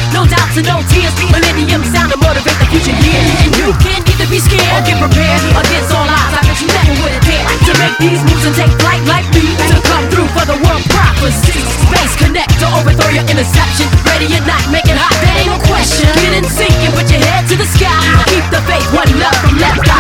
No doubts and no tears. Millennium sound to motivate the future years. And you can either be scared or get prepared against all odds. I bet you never would have dared to make these moves and take flight like me, to come through for the world prophecy. Space connect to overthrow your interception. Ready or not, make it hot, there ain't no question. Get in sync and put your head to the sky. Keep the faith, one love from left eye.